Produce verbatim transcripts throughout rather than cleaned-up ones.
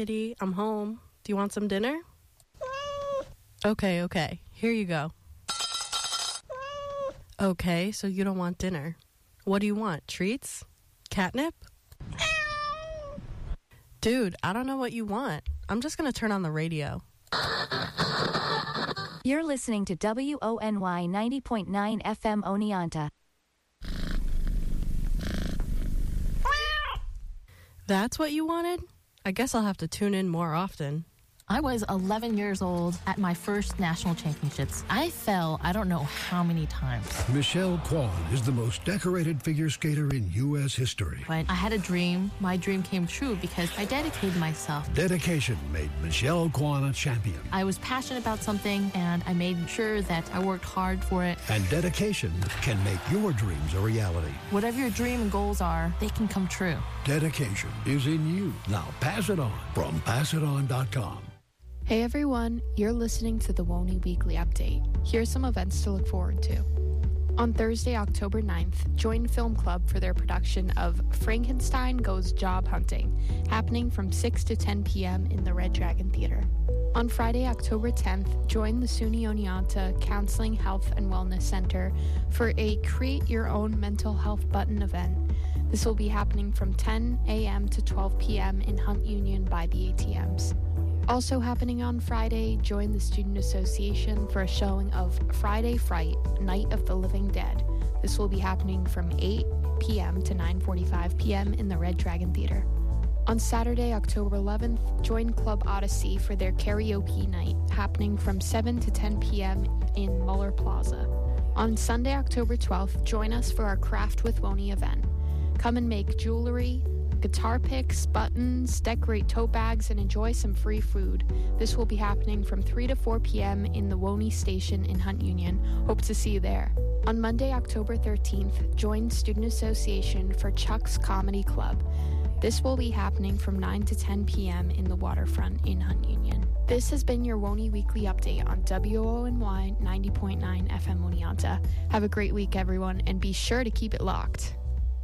kitty. I'm home. Do you want some dinner? Okay, okay. Here you go. Okay, so you don't want dinner. What do you want? Treats? Catnip? Dude, I don't know what you want. I'm just going to turn on the radio. You're listening to W O N Y ninety point nine F M Oneonta. That's what you wanted? I guess I'll have to tune in more often. I was eleven years old at my first national championships. I fell I don't know how many times. Michelle Kwan is the most decorated figure skater in U S history. But I had a dream. My dream came true because I dedicated myself. Dedication made Michelle Kwan a champion. I was passionate about something, and I made sure that I worked hard for it. And dedication can make your dreams a reality. Whatever your dream and goals are, they can come true. Dedication is in you. Now pass it on from pass it on dot com. Hey everyone, you're listening to the WONY Weekly Update. Here's some events to look forward to. On Thursday, October ninth, join Film Club for their production of Frankenstein Goes Job Hunting, happening from six to ten p.m. in the Red Dragon Theater. On Friday, October tenth, join the SUNY Oneonta Counseling, Health, and Wellness Center for a Create Your Own Mental Health Button event. This will be happening from ten a.m. to twelve p.m. in Hunt Union by the A T Ms. Also happening on Friday, join the Student Association for a showing of Friday Fright, Night of the Living Dead. This will be happening from eight p.m. to nine forty-five p.m. in the Red Dragon Theater. On Saturday, October eleventh, join Club Odyssey for their karaoke night, happening from seven to ten p.m. in Muller Plaza. On Sunday, October twelfth, join us for our Craft with Woney event. Come and make jewelry, guitar picks, buttons, decorate tote bags, and enjoy some free food. This will be happening from three to four p.m. in the Woney Station in Hunt Union. Hope to see you there. On Monday, October thirteenth, join Student Association for Chuck's Comedy Club. This will be happening from nine to ten p.m. in the Waterfront in Hunt Union. This has been your Woney Weekly Update on W O N Y ninety point nine F M Oneonta. Have a great week, everyone, and be sure to keep it locked.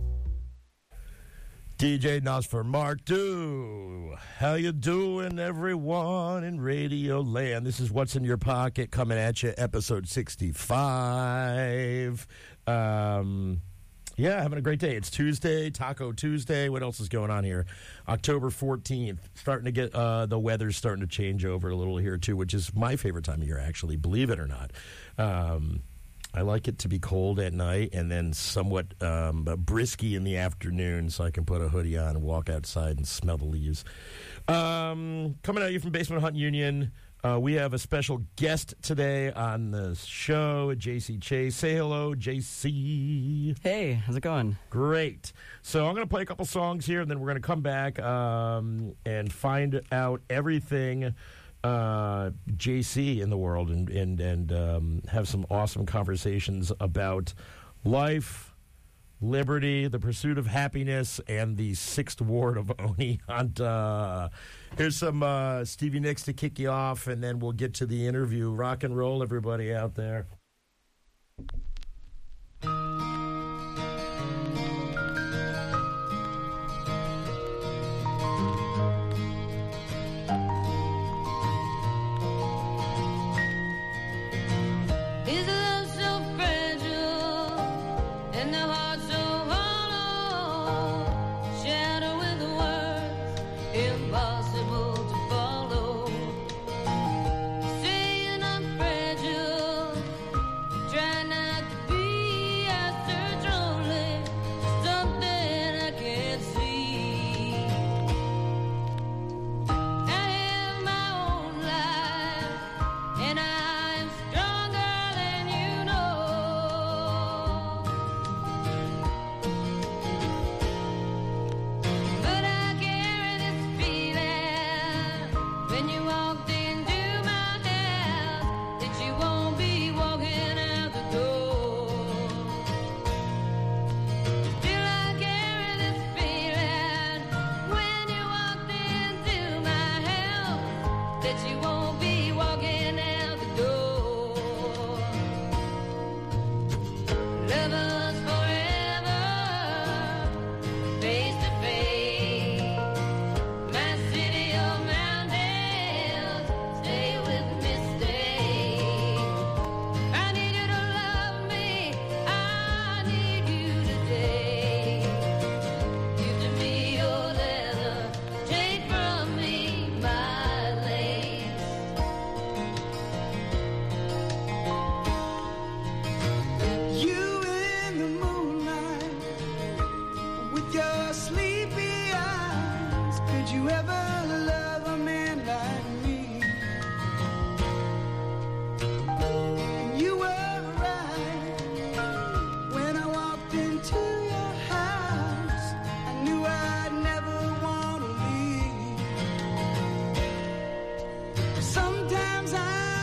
D J Nosferatu, how you doing, everyone in Radio Land? This is What's in Your Pocket coming at you, episode sixty-five. Um, yeah, having a great day. It's Tuesday, Taco Tuesday. What else is going on here? October fourteenth, starting to get, uh, the weather's starting to change over a little here, too, which is my favorite time of year, actually, believe it or not. Um I like it to be cold at night and then somewhat um, brisky in the afternoon so I can put a hoodie on and walk outside and smell the leaves. Um, coming at you from Basement Hunt Union, uh, we have a special guest today on the show, J C Chase. Say hello, J C. Hey, how's it going? Great. So I'm going to play a couple songs here, and then we're going to come back um, and find out everything uh J C in the world and and and um have some awesome conversations about life, liberty, the pursuit of happiness, and the sixth ward of Oneonta. Here's some uh Stevie Nicks to kick you off, and then we'll get to the interview. Rock and roll, everybody out there. Impossible to follow. Saying I'm fragile.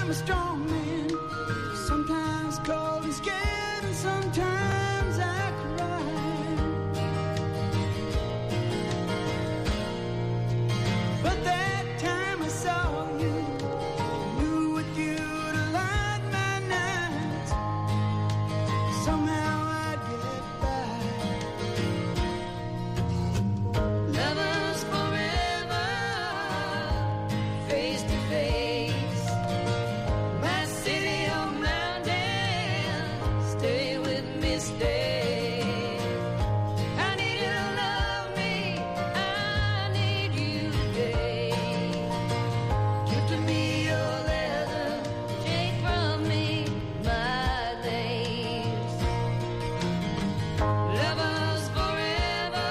I'm a strong man, sometimes cold and scared, and sometimes I cry. But that time I saw you, knew what you'd light my nights. Somehow I'd get by. Lovers forever, face to face. My city on mountain, stay with me, stay. I need you to love me, I need you today. Give to me your leather, take from me my lace. Lovers forever,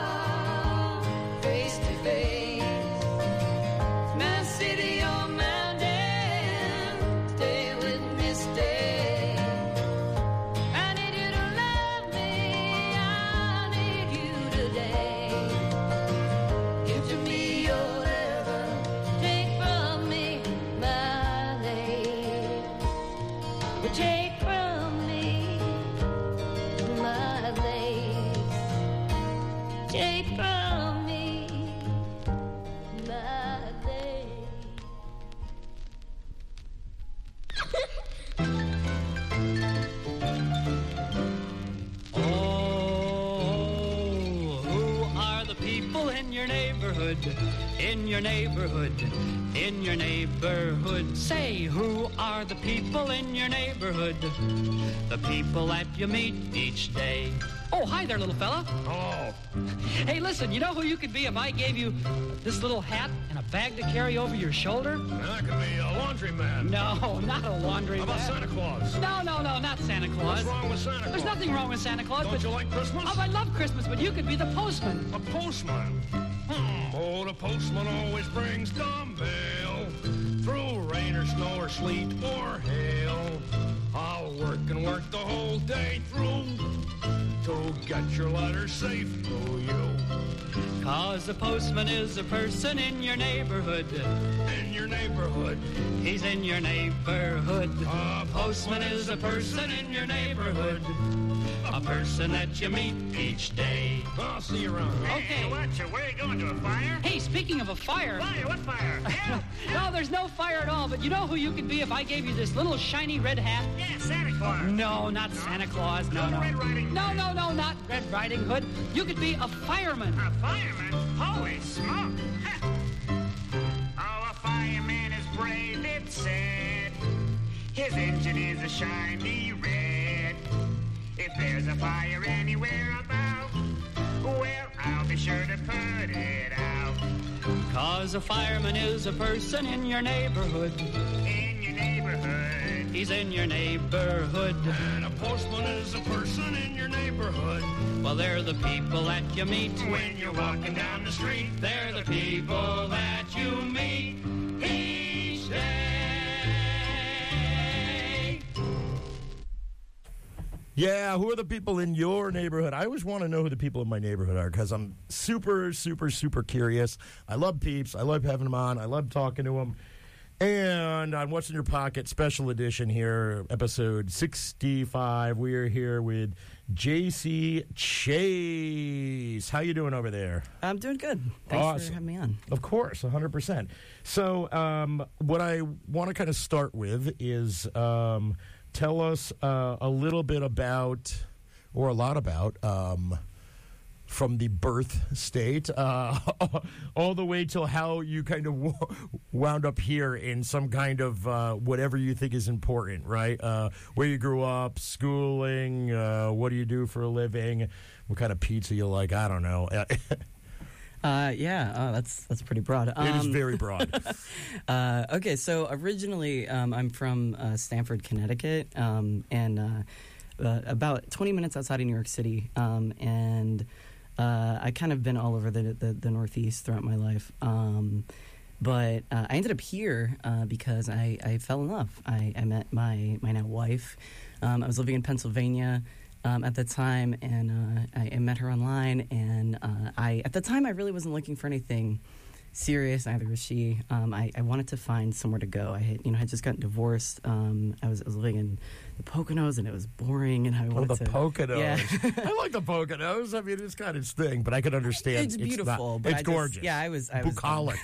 face to face. My city on mountain, stay with me, stay. I need you to love me, I need you today. Give to me your leather, take from me my lace. Take from me my lace. Take from me my lace. Oh, who are the people in your neighborhood? In your neighborhood, in your neighborhood. Say, who are the people in your neighborhood? The people that you meet each day. Oh, hi there, little fella. Oh, Hey, listen, you know who you could be if I gave you this little hat and a bag to carry over your shoulder? that could be a laundryman. No, not a laundry How about man. Santa Claus? No, no, no, not Santa Claus. What's wrong with Santa Claus? There's nothing wrong with Santa Claus, Don't but you like Christmas? oh, I love Christmas, but you could be the postman. A postman. Hmm. Oh, the postman always brings the mail. Through rain or snow or sleet or hail. I'll work and work the whole day through to get your letter safe to you. Cause the postman is a person in your neighborhood. In your neighborhood. He's in your neighborhood. A Postman is a person in your neighborhood. A person that you meet each day. I'll see you around. Okay. What's it? Where are you going, to a fire? Hey, speaking of a fire. Fire? What fire? Hell? No, there's no fire at all, but you know who you could be if I gave you this little shiny red hat? Yeah, Santa Claus. No, not Santa Claus. No, no. Red Riding Hood. No, no, no, not Red Riding Hood. You could be a fireman. A fireman? Holy smoke. Oh, a fireman is brave, it's said. His engine is a shiny red. If there's a fire anywhere about, well, I'll be sure to put it out. Cause a fireman is a person in your neighborhood. In your neighborhood. He's in your neighborhood. And a postman is a person in your neighborhood. Well, they're the people that you meet When you're walking down the street, They're the people that you meet each day. yeah, who are the people in your neighborhood? I always want to know who the people in my neighborhood are because I'm super, super, super curious. I love peeps. I love having them on. I love talking to them. And on What's in Your Pocket special edition here, episode sixty-five, we are here with J C Chase. How you doing over there? I'm doing good. Thanks Awesome. for having me on. Of course, one hundred percent. So um, what I want to kind of start with is um, tell us uh, a little bit about, or a lot about, um, from the birth state uh, all the way till how you kind of w- wound up here in some kind of uh, whatever you think is important, right? Uh, where you grew up, schooling, uh, what do you do for a living, what kind of pizza you like, I don't know. Uh, yeah, oh, that's that's pretty broad. Um, It is very broad. uh, okay, so originally um, I'm from uh, Stamford, Connecticut, um, and uh, uh, about twenty minutes outside of New York City, um, and uh, I kind of been all over the, the, the Northeast throughout my life. Um, but uh, I ended up here uh, because I, I fell in love. I, I met my, my now wife. Um, I was living in Pennsylvania Um, at the time, and uh, I, I met her online, and uh, I at the time I really wasn't looking for anything serious. Neither was she. Um, I, I wanted to find somewhere to go. I had, you know, had just gotten divorced. Um, I was I was living in the Poconos, and it was boring. And I Oh, wanted the to. Poconos. Yeah. I like the Poconos. I mean, it's kind of sting, but I can understand. It's beautiful. It's, but not, I it's just- gorgeous. yeah, I was. I was. Bucolic.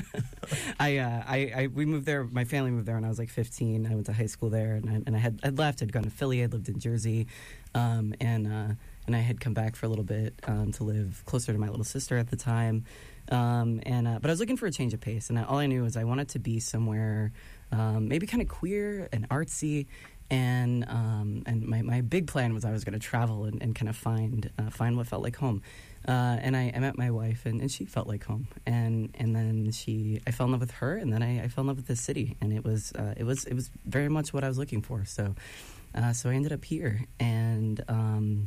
I, uh, I, I, we moved there. My family moved there when I was like fifteen. I went to high school there, and I, and I had, I'd left. I'd gone to Philly. I lived in Jersey, um, and uh, and I had come back for a little bit um, to live closer to my little sister at the time. Um, and uh, but I was looking for a change of pace, and I, all I knew was I wanted to be somewhere, um, maybe kind of queer and artsy. And um, and my, my big plan was I was going to travel and, and kind of find uh, find what felt like home. Uh, and I, I met my wife, and, and she felt like home. And and then she, I fell in love with her, and then I, I fell in love with this city. And it was uh, it was it was very much what I was looking for. So uh, so I ended up here. And um,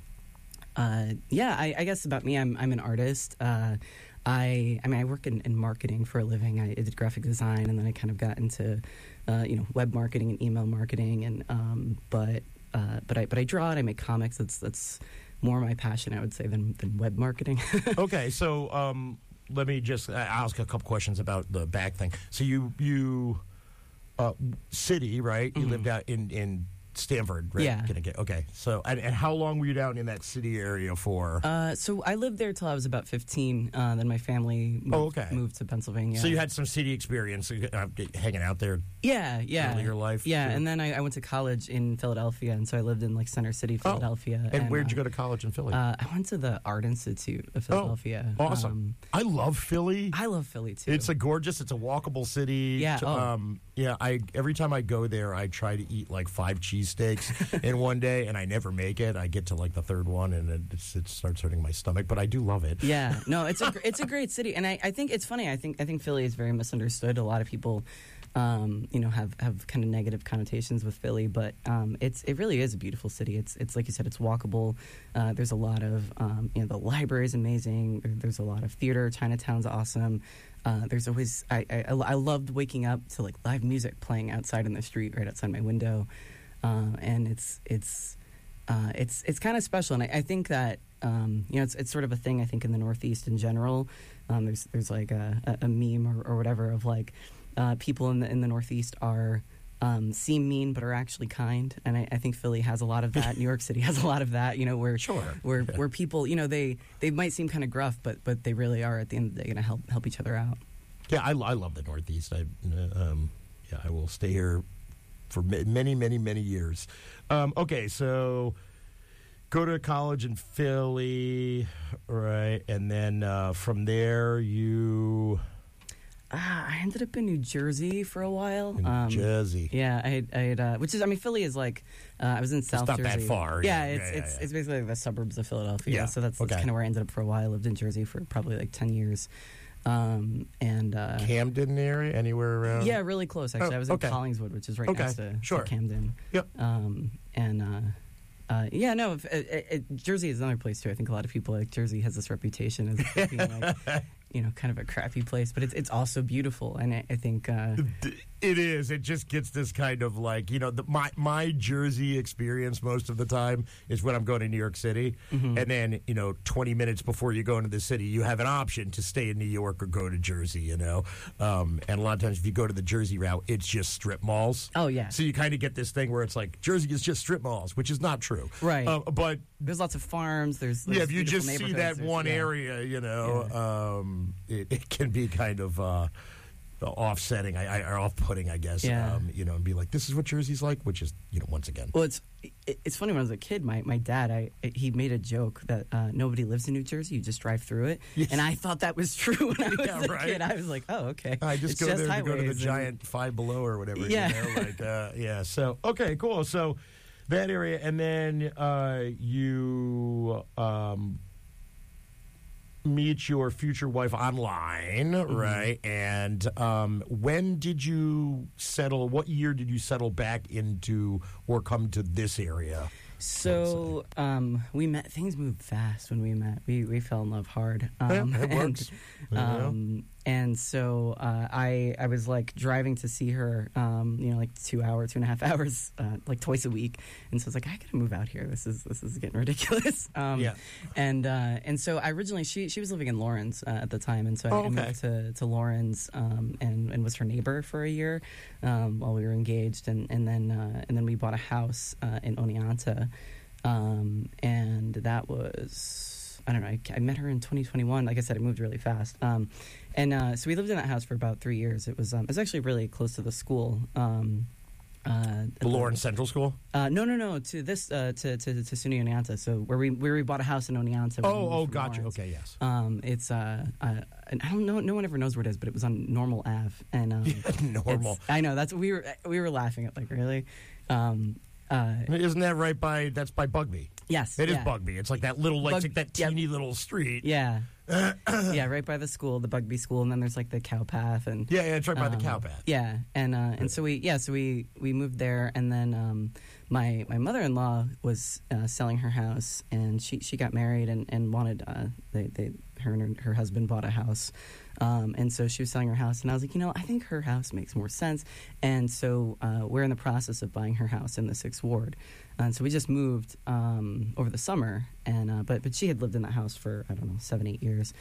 uh, yeah, I, I guess about me, I'm I'm an artist. Uh, I I mean I work in, in marketing for a living. I did graphic design, and then I kind of got into uh, you know web marketing and email marketing. And um, but uh, but I but I draw and I make comics. That's that's more my passion, I would say, than than web marketing. Okay, so um, let me just uh, ask a couple questions about the back thing. So you you uh, city, right? You Mhm. lived out in in Stanford, right? Yeah. Connecticut. Okay, so and, and how long were you down in that city area for? Uh, so I lived there till I was about fifteen. Uh, then my family moved, Oh, okay. moved to Pennsylvania. So you had some city experience, uh, hanging out there. yeah, yeah, earlier life, yeah. too? And then I, I went to college in Philadelphia, and so I lived in like Center City, Philadelphia. And, where'd uh, you go to college in Philly? Uh, I went to the Art Institute of Philadelphia. Oh, awesome. Um, I love Philly. I love Philly too. It's a gorgeous. It's a walkable city. Yeah, To- oh. Um, yeah. I every time I go there, I try to eat like five cheesesteaks in one day, and I never make it. I get to like the third one, and it, it's, it starts hurting my stomach. But I do love it. Yeah, no, it's a gr- it's a great city, and I, I think it's funny. I think I think Philly is very misunderstood. A lot of people, um, you know, have, have kind of negative connotations with Philly, but um, it's it really is a beautiful city. It's it's like you said, it's walkable. Uh, there's a lot of um, you know, the library is amazing. There, there's a lot of theater. Chinatown's awesome. Uh, there's always I, I I loved waking up to like live music playing outside in the street right outside my window, uh, and it's it's. Uh, it's it's kind of special, and I, I think that um, you know it's it's sort of a thing I think in the Northeast in general. Um, there's there's like a, a, a meme or, or whatever of like uh, people in the in the Northeast are um, seem mean but are actually kind, and I, I think Philly has a lot of that. New York City has a lot of that. You know, where Sure. where where people you know they they might seem kind of gruff, but but they really are at the end of the day going to help help each other out. Yeah, I, I love the Northeast. I uh, um, yeah, I will stay here for ma- many, many, many years. Um, okay, so go to college in Philly, right? And then uh, from there, you Ah, I ended up in New Jersey for a while. in Um, Jersey. Yeah, I had, I had uh, which is, I mean, Philly is like, uh, I was in South not Jersey. that far, Yeah, yeah, it's yeah, yeah, it's yeah. it's basically like the suburbs of Philadelphia. Yeah, So that's, that's okay. kind of where I ended up for a while. I lived in Jersey for probably like ten years, um, and uh, Camden area, anywhere around? yeah, really close actually. Oh, I was in okay. Collingswood, which is right Okay, next to, sure. to Camden. Yep. Um, and uh, uh, yeah, no, if, it, it, it- Jersey is another place too. I think a lot of people like Jersey has this reputation as being like, you know, kind of a crappy place, but it's it's also beautiful, and I, I think. Uh, It is. It just gets this kind of like, you know, the, my my Jersey experience most of the time is when I'm going to New York City. Mhm. And then, you know, twenty minutes before you go into the city, you have an option to stay in New York or go to Jersey, you know. Um, and a lot of times if you go to the Jersey route, it's just strip malls. Oh, yeah. So you kind of get this thing where it's like Jersey is just strip malls, which is not true. Right. Uh, but There's lots of farms. There's, there's yeah, if you beautiful just see that neighborhoods, there's- one yeah. area, you know, um, it, it can be kind of uh, offsetting, I, I, or off-putting, I guess. Yeah. Um, you know, and be like, this is what Jersey's like, which is, you know, once again. Well, it's it, it's funny. When I was a kid, my, my dad, I he made a joke that uh, nobody lives in New Jersey. You just drive through it, Yes. and I thought that was true when I was Yeah, a right. kid. I was like, oh, okay. I just It's go there to go to the highways and- giant Five Below or whatever. Yeah. You know, like, uh, yeah. So, okay, cool. So that area, and then uh, you um, meet your future wife online, Mm-hmm. right? And um, when did you settle? What year did you settle back into or come to this area? So um, we met. Things moved fast when we met. We we fell in love hard. Um, Yeah, it and, works, you know? Um, and so uh, I I was like driving to see her, um, you know, like two hour, two and a half hours, uh, like twice a week. And so I was like, I gotta move out here. This is this is getting ridiculous. Um, Yeah. And uh, and so I originally she she was living in Lawrence uh, at the time, and so I, Oh, I okay. moved to to Lawrence um, and and was her neighbor for a year um, while we were engaged, and and then uh, and then we bought a house uh, in Oneonta, um, and that was. I don't know. I, I met her in twenty twenty-one. Like I said, it moved really fast. Um, and uh, so we lived in that house for about three years. It was um, it was actually really close to the school. Um, uh, The Lawrence Central School? Uh, no, no, no. To this uh, to to to SUNY Oneonta. So where we where we bought a house in Oneonta. when we Oh, moved oh, from gotcha. Lawrence. Okay, yes. Um, it's uh, uh, and I don't know. No one ever knows where it is, but it was on Normal Ave. And um, Normal. it's- I know that's we were we were laughing at like really. Um, uh, Isn't that right by, that's by Bugby? yes, It is yeah. Bugby. It's like that little, like, Bug- it's like that yep. teeny little street. Yeah. yeah, right by the school, the Bugby School, and then there's like the cow path, and Yeah, yeah, it's right by the um, cow path. Yeah, and uh, and so we yeah so we we moved there, and then um, my my mother in law was uh, selling her house, and she she got married and and wanted uh, they they her and her, her husband bought a house. Um, and so she was selling her house, and I was like, you know, I think her house makes more sense. And so uh, we're in the process of buying her house in the Sixth Ward. And so we just moved um, over the summer, and uh, but but she had lived in that house for I don't know seven eight years.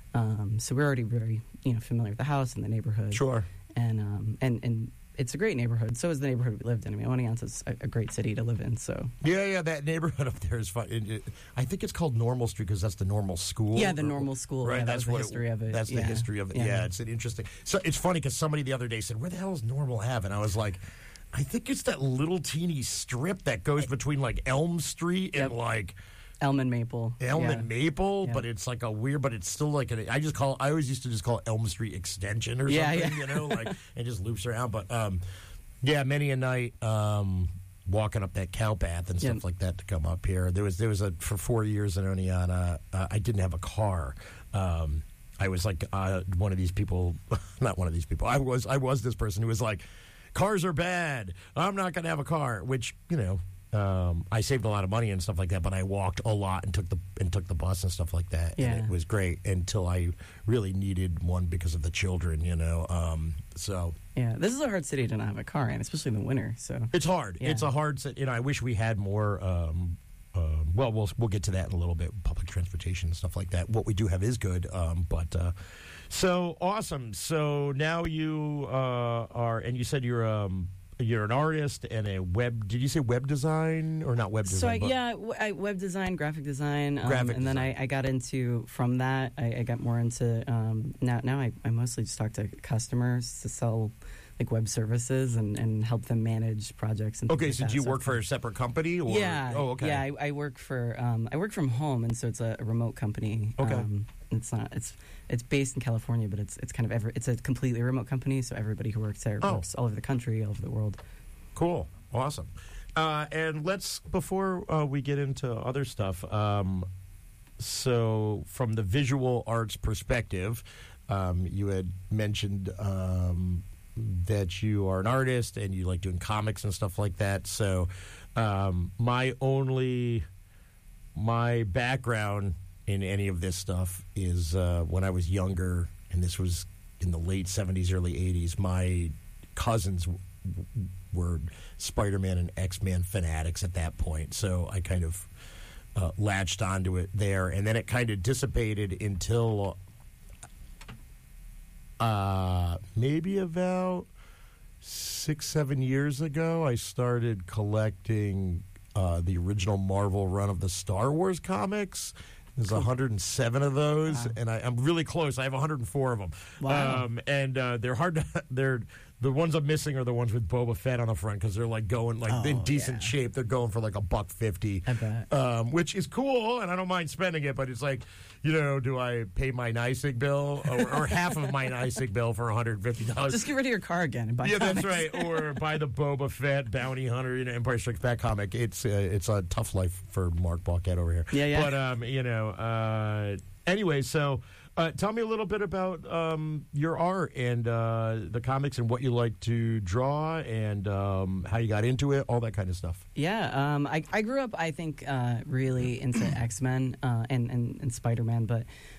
Um, so we're already very you know familiar with the house and the neighborhood. Sure. And um, and and it's a great neighborhood. So is the neighborhood we lived in. I mean, Oneonta's a, a great city to live in. So Yeah, yeah, that neighborhood up there is fun. It, it, I think it's called Normal Street because that's the normal school. yeah, the normal school. Right, yeah, that that's was the what history it, of it. That's the Yeah. history of it. Yeah. it's an interesting. So it's funny because somebody the other day said, "Where the hell is Normal Ave?" And I was like, "I think it's that little teeny strip that goes between like Elm Street and Yep. like Elm and Maple. Elm yeah. and Maple, Yeah. but it's like a weird. But it's still like an. I just call. I always used to just call it Elm Street Extension or Yeah, something. yeah. You know, like it just loops around. But um, yeah, many a night um, walking up that cow path and stuff Yeah. like that to come up here. There was there was a for four years in Oneonta. Uh, I didn't have a car. Um, I was like uh, one of these people, not one of these people. I was I was this person who was like, cars are bad. I'm not going to have a car. Which you know. Um, I saved a lot of money and stuff like that, but I walked a lot and took the and took the bus and stuff like that, Yeah. and it was great until I really needed one because of the children, you know. Um, so Yeah, this is a hard city to not have a car in, especially in the winter. So it's hard. Yeah. It's a hard, sit- you know. I wish we had more. Um, um, well, we'll we'll get to that in a little bit. Public transportation and stuff like that. What we do have is good, um, but uh, so awesome. So now you uh, are, and you said you're. Um, You're an artist and a web. Did you say web design or not web design? So I, but- yeah, w- I, web design, graphic design, um, Graphic and then design. I, I got into from that. I, I got more into um, now. Now I, I mostly just talk to customers to sell like web services and, and help them manage projects. And Okay, things so like do you that. work for a separate company? Or? Yeah. Oh, okay. Yeah, I, I work for um, I work from home, and so it's a, a remote company. Okay. Um, it's not. It's it's based in California, but it's it's kind of every. It's a completely remote company, so everybody who works there Oh. works all over the country, all over the world. Cool. Awesome. Uh, and let's, before uh, we get into other stuff, um, so from the visual arts perspective, um, you had mentioned um, that you are an artist and you like doing comics and stuff like that. So um, my only, my background in any of this stuff is uh, when I was younger, and this was in the late seventies, early eighties, my cousins w- were Spider-Man and X-Men fanatics at that point. So I kind of uh, latched onto it there. And then it kind of dissipated until uh, maybe about six, seven years ago, I started collecting uh, the original Marvel run of the Star Wars comics. There's one hundred seven of those, Wow. and I, I'm really close. I have one hundred four of them. Wow. Um, and uh, they're hard to. They're the ones I'm missing are the ones with Boba Fett on the front because they're like going like in Oh, decent yeah. shape. They're going for like a buck fifty. I bet. Um, which is cool, and I don't mind spending it. But it's like, you know, do I pay my NYSEG bill or, or half of my NYSEG bill for one hundred fifty dollars? Just get rid of your car again and buy. Yeah, that's comics. right. Or buy the Boba Fett Bounty Hunter, you know, Empire Strikes Back comic. It's uh, it's a tough life for Mark Balquette over here. Yeah, yeah. But um, you know, uh, anyway, so uh, tell me a little bit about um, your art and uh, the comics and what you like to draw and um, how you got into it, all that kind of stuff. Yeah, um, I, I grew up, I think, uh, really into X-Men uh, and, and, and Spider-Man, but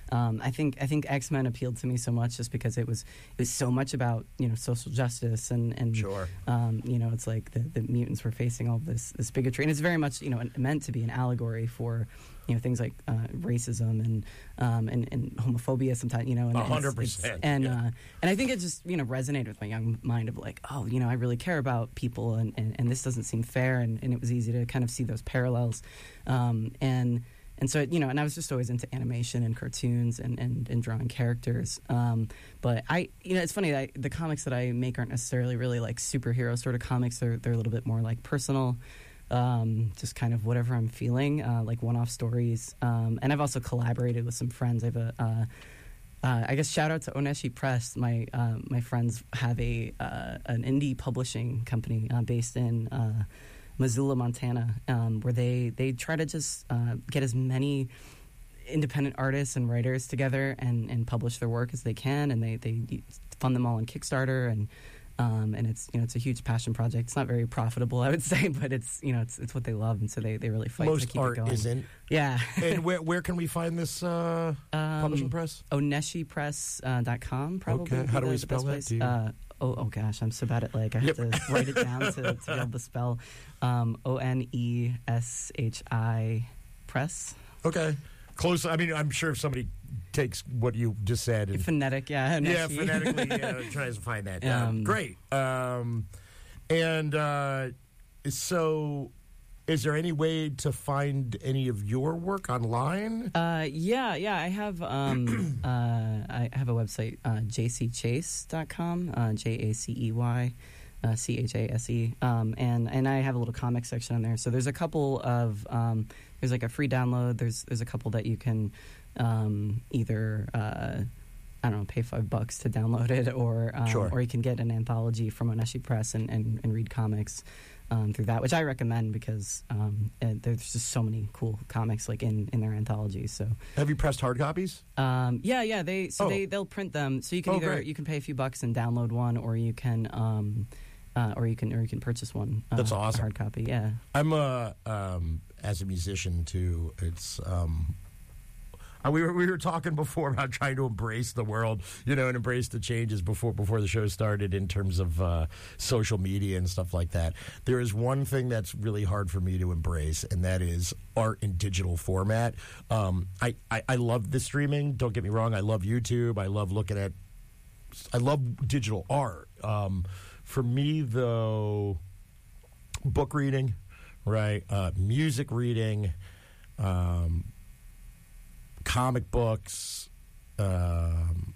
um, I think I think X-Men appealed to me so much just because it was it was so much about, you know, social justice and and Sure. um, you know, it's like the, the mutants were facing all this this bigotry, and it's very much, you know, meant to be an allegory for, you know, things like uh, racism and, um, and and homophobia sometimes, you know, and A it's- hundred it's- percent, and yeah. uh, and I think it just, you know, resonated with my young mind of like, oh, you know, I really care about people, and, and, and this doesn't seem fair, and, and it was easy to kind of see those parallels, um, and and so, you know, and I was just always into animation and cartoons and, and, and drawing characters, um, but I, you know, it's funny, I, the comics that I make aren't necessarily really like superhero sort of comics. They're they're a little bit more like personal. Um, just kind of whatever I'm feeling, uh, like one-off stories. Um, and I've also collaborated with some friends. I have a, uh, uh, I guess, shout out to Oneshi Press. My uh, my friends have a uh, an indie publishing company uh, based in uh, Missoula, Montana, um, where they they try to just uh, get as many independent artists and writers together and, and publish their work as they can, and they they fund them all on Kickstarter, and um, and it's, you know, it's a huge passion project. It's not very profitable, I would say, but it's, you know, it's it's what they love, and so they, they really fight to Most keep art it going. isn't. Yeah. And where where can we find this uh, Um, publishing press? Oneshi Press dot com, probably. Okay. How be do we the- the spell best that? place. Do you- Uh, oh, oh gosh, I'm so bad at, like, I have Yep. to write it down to, to be able to spell. Um, O N E S H I Press. Okay. Close. I mean, I'm sure if somebody takes what you just said and Phonetic, yeah. yeah, Oneshi. phonetically yeah, tries to find that. Um, Um, Great. Um, and uh, so, is there any way to find any of your work online? Uh, yeah, yeah. I have um, uh, I have a website, uh, j c chase dot com, uh, J A C E Y, uh, C H A S E, um, and and I have a little comic section on there. So there's a couple of um, there's like a free download. There's there's a couple that you can um, either uh, I don't know, pay five bucks to download it, or um, Sure. or you can get an anthology from Oneshi Press and, and, and read comics. Um, through that, which I recommend because um, uh, there's just so many cool comics like in, in their anthologies. So Have you pressed hard copies? um, yeah, yeah, they so Oh. they they'll print them. So you can Oh, either great. you can pay a few bucks and download one, or you can um, uh, or you can or you can purchase one. Uh, That's a awesome. hard copy. Yeah. I'm a um, as a musician too. It's um, uh, we were we were talking before about trying to embrace the world, you know, and embrace the changes before before the show started in terms of uh, social media and stuff like that. There is one thing that's really hard for me to embrace, and that is art in digital format. Um, I, I I love the streaming. Don't get me wrong. I love YouTube. I love looking at. I love digital art. Um, for me, though, book reading, right? Uh, music reading, um, comic books. Um,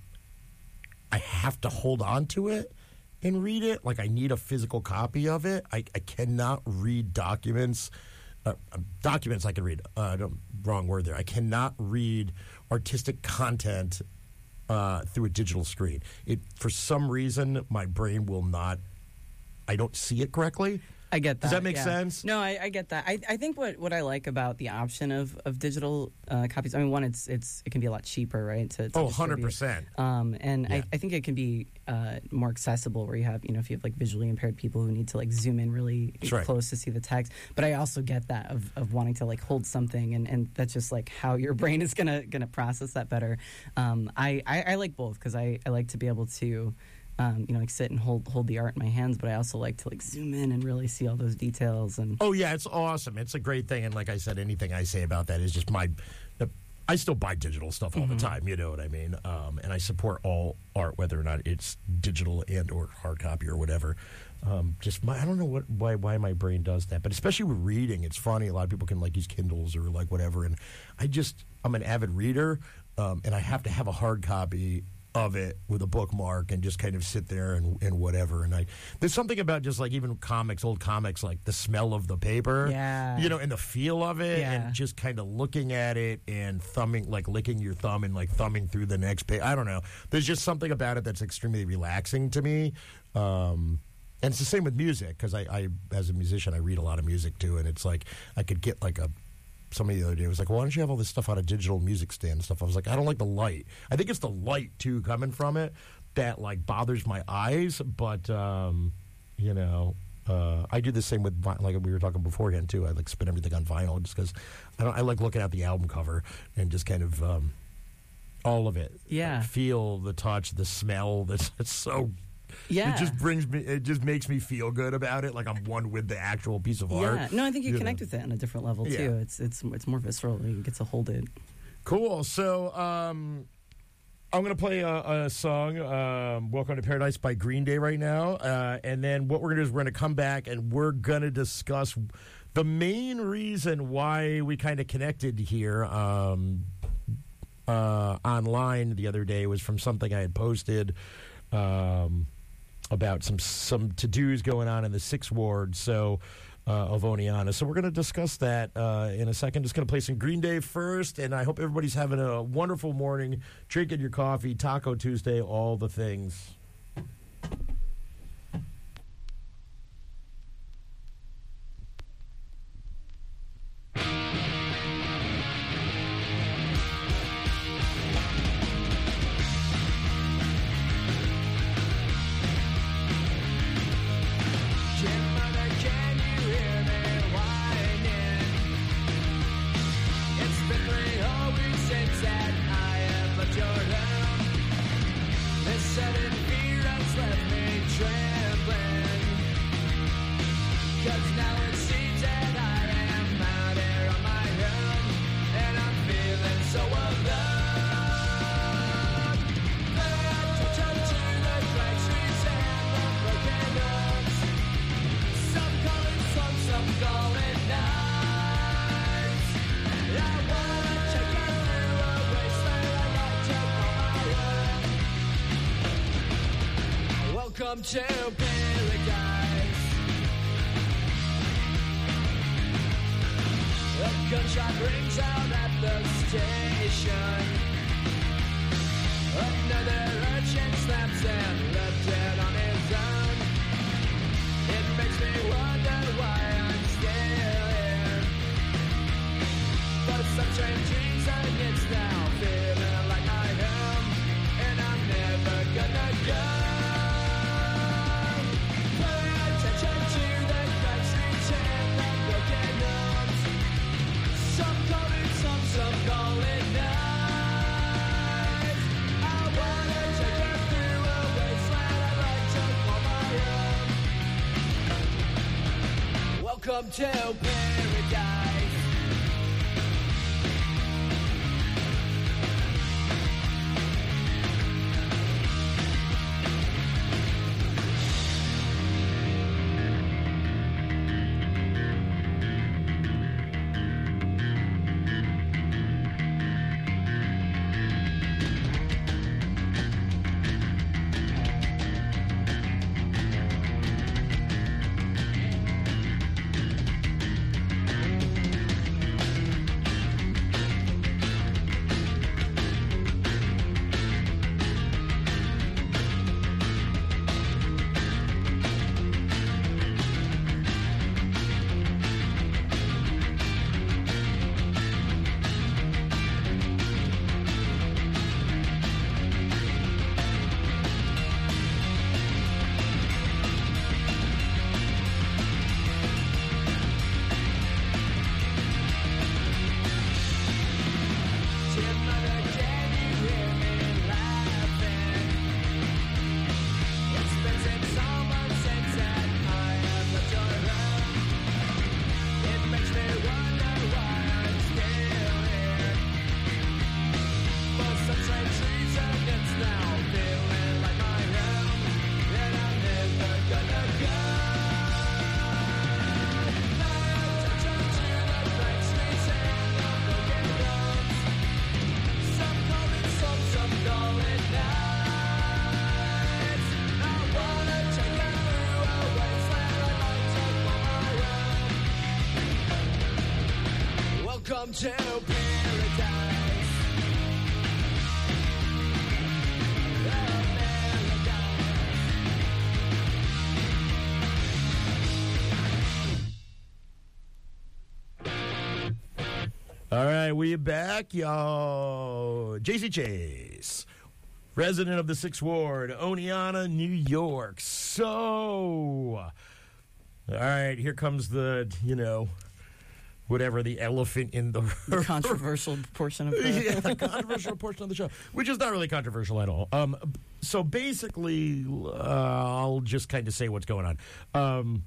I have to hold on to it and read it. Like I need a physical copy of it. I, I cannot read documents. Uh, documents I can read. Uh, don't, wrong word there. I cannot read artistic content uh, through a digital screen. It for some reason my brain will not. I don't see it correctly. I get that. Does that make yeah. sense? No, I, I get that. I, I think what, what I like about the option of, of digital uh, copies, I mean, one, it's it's it can be a lot cheaper, right? To, to Oh, one distribute. hundred percent. Um, and Yeah. I, I think it can be uh, more accessible where you have, you know, if you have like visually impaired people who need to like zoom in really That's right. close to see the text. But I also get that of, of wanting to like hold something, and, and that's just like how your brain is gonna gonna process that better. Um, I, I, I like both because I, I like to be able to. Um, you know, like sit and hold hold the art in my hands, but I also like to like zoom in and really see all those details. And Oh yeah, it's awesome. It's a great thing, and like I said, anything I say about that is just my. The, I still buy digital stuff all Mm-hmm. the time. You know what I mean? Um, and I support all art, whether or not it's digital and or hard copy or whatever. Um, just my, I don't know what why why my brain does that, but especially with reading, it's funny. A lot of people can like use Kindles or like whatever, and I just I'm an avid reader, um, and I have to have a hard copy of it with a bookmark and just kind of sit there and, and whatever. And I there's something about just like even comics, old comics, like the smell of the paper, Yeah. you know, and the feel of it, Yeah. and just kind of looking at it and thumbing, like licking your thumb and like thumbing through the next page. I don't know. There's just something about it that's extremely relaxing to me. Um, and it's the same with music because I, I, as a musician, I read a lot of music too, and it's like I could get like a. Somebody the other day was like, well, why don't you have all this stuff on a digital music stand and stuff? I was like, I don't like the light. I think it's the light, too, coming from it that, like, bothers my eyes. But, um, you know, uh, I do the same with, vi- like we were talking beforehand, too. I, like, spin everything on vinyl just because I, don't- I like looking at the album cover and just kind of, um, All of it. Yeah. Like, feel, the touch, the smell. That's it's so. Yeah. It just brings me. It just makes me feel good about it. Like I'm one with the actual piece of art. Yeah. No, I think you, you connect know. with it on a different level too. Yeah. It's it's it's more visceral. You get to hold it. Cool. So um, I'm going to play a, a song, um, Welcome to Paradise by Green Day right now. Uh, and then what we're going to do is we're going to come back and we're going to discuss the main reason why we kind of connected here um, uh, online the other day was from something I had posted um, about some, some to-dos going on in the Sixth Ward. So... Uh, of Oneonta. So we're going to discuss that uh, in a second. Just going to play some Green Day first, and I hope everybody's having a wonderful morning, drinking your coffee, Taco Tuesday, all the things. Welcome to paradise. A gunshot rings out at the station. Another urchin snaps and left dead on his own. It makes me wonder why I'm still here. For some strange reason it's now feeling like my home, and I'm never gonna go. Welcome to paradise. Welcome to paradise. All right, we back, y'all. J C Chase, resident of the Sixth Ward, Oneonta, New York. So, all right, here comes the, you know, whatever the elephant in the, The controversial portion of the yeah, the controversial portion of the show, which is not really controversial at all. Um, so basically, uh, I'll just kind of say what's going on. Um,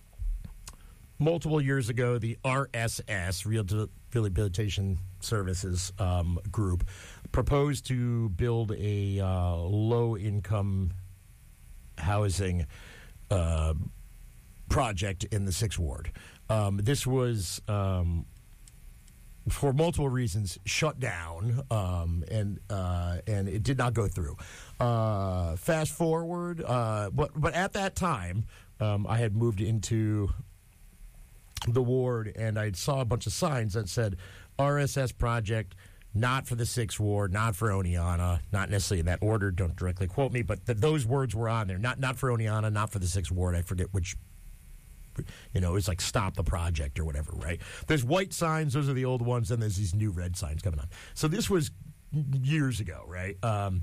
multiple years ago, the R S S, Rehabilitation Services um, Group, proposed to build a uh, low-income housing uh, project in the Sixth Ward. Um, this was, um, for multiple reasons, shut down, um, and uh, and it did not go through. Uh, fast forward, uh, but but at that time, um, I had moved into the ward, and I saw a bunch of signs that said R S S project, not for the Sixth Ward, not for Oneonta, not necessarily in that order. Don't directly quote me, but th- those words were on there. Not not for Oneonta, not for the Sixth Ward. I forget which. You know, it's like stop the project or whatever, right? There's white signs; those are the old ones, and there's these new red signs coming on. So this was years ago, right? Um,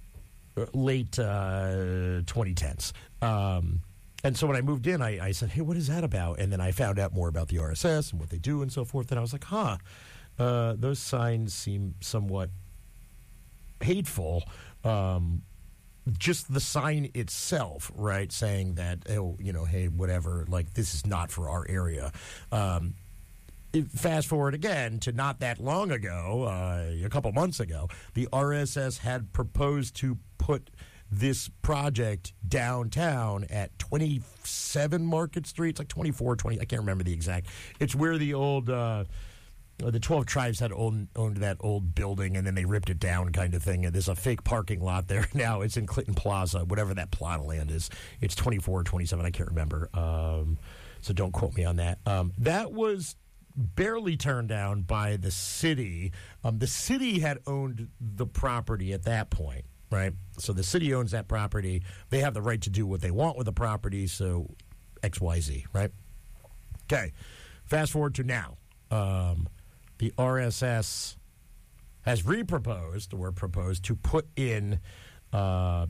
late uh, twenty tens. Um, and so when I moved in, I, I said, "Hey, what is that about?" And then I found out more about the R S S and what they do and so forth. And I was like, "Huh, uh, those signs seem somewhat hateful." Um, just the sign itself, right, saying that, oh, you know, hey, whatever, like, this is not for our area. Um, it, fast forward again to not that long ago, uh, a couple months ago, the R S S had proposed to put this project downtown at twenty-seven Market Street. It's like twenty-four, twenty, I can't remember the exact. It's where the old... Uh, Uh, the twelve Tribes had owned, owned that old building, and then they ripped it down kind of thing. And there's a fake parking lot there now. It's in Clinton Plaza, whatever that plot of land is. It's twenty-four or twenty-seven, I can't remember. Um, so don't quote me on that. Um, that was barely turned down by the city. Um, the city had owned the property at that point, right? So the city owns that property. They have the right to do what they want with the property, so X Y Z, right? Okay, fast forward to now. Um, the R S S has re-proposed, or proposed, to put in uh,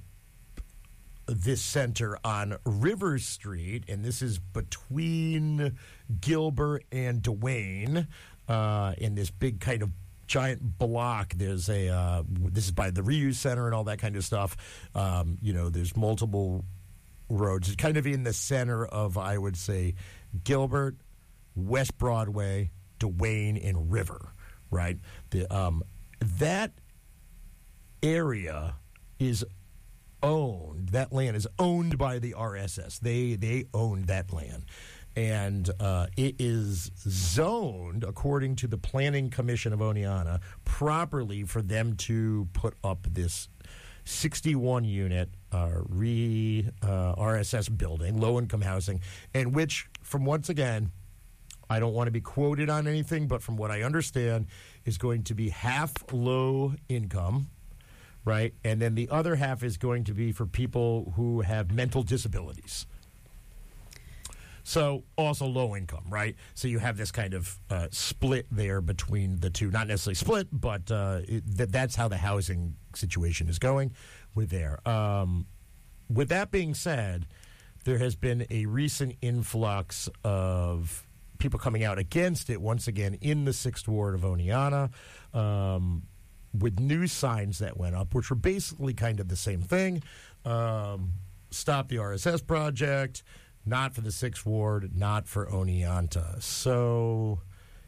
this center on River Street, and this is between Gilbert and Duane, uh, in this big kind of giant block. There's a, uh, this is by the Reuse Center and all that kind of stuff. Um, you know, there's multiple roads. It's kind of in the center of, I would say, Gilbert, West Broadway, Duane, and River, right? The, um, that area is owned, that land is owned by the R S S. They they owned that land. And uh, it is zoned, according to the Planning Commission of Oneonta, properly for them to put up this sixty-one unit uh, re uh, R S S building, low-income housing, and which, from once again, I don't want to be quoted on anything, but from what I understand, is going to be half low income, right? And then the other half is going to be for people who have mental disabilities. So also low income, right? So you have this kind of uh, split there between the two. Not necessarily split, but uh, it, th- that's how the housing situation is going with there. Um, with that being said, there has been a recent influx of people coming out against it once again in the Sixth Ward of Oneonta, um, with new signs that went up, which were basically kind of the same thing. Um, stop the R S S project, not for the Sixth Ward, not for Oneonta. So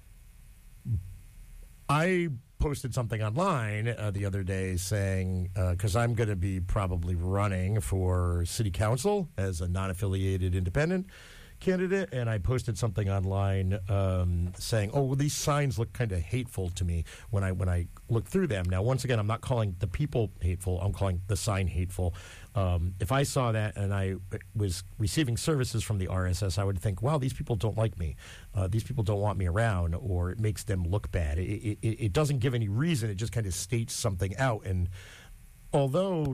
I posted something online uh, the other day saying, because uh, I'm going to be probably running for city council as a non-affiliated independent candidate, and I posted something online um, saying, "Oh, well, these signs look kind of hateful to me when I when I look through them." Now, once again, I'm not calling the people hateful; I'm calling the sign hateful. Um, if I saw that and I was receiving services from the R S S, I would think, "Wow, these people don't like me. Uh, these people don't want me around," or it makes them look bad. It, it, it doesn't give any reason; it just kind of states something out. And although